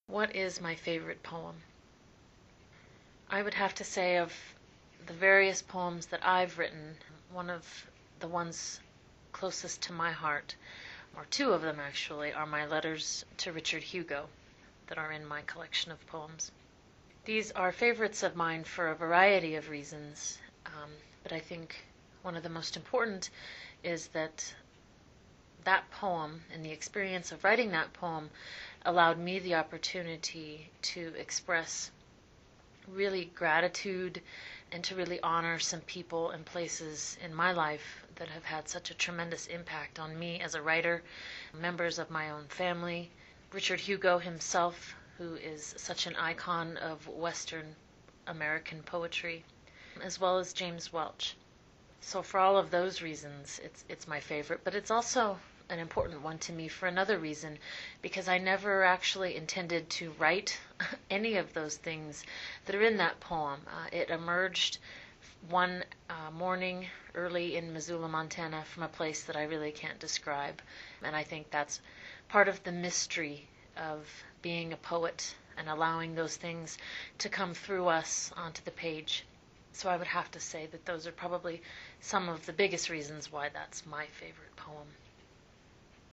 What is my favorite poem? I would have to say, of the various poems that I've written, one of the ones closest to my heart, or two of them actually, are my letters to Richard Hugo that are in my collection of poems. These are favorites of mine for a variety of reasons, but I think one of the most important is that that poem and the experience of writing that poem allowed me the opportunity to express really gratitude and to really honor some people and places in my life that have had such a tremendous impact on me as a writer, members of my own family, Richard Hugo himself, who is such an icon of Western American poetry, as well as James Welch. So for all of those reasons, it's my favorite, but it's also an important one to me for another reason, because I never actually intended to write any of those things that are in that poem. It emerged one morning early in Missoula, Montana, from a place that I really can't describe, and I think that's part of the mystery of being a poet and allowing those things to come through us onto the page. So I would have to say that those are probably some of the biggest reasons why that's my favorite poem.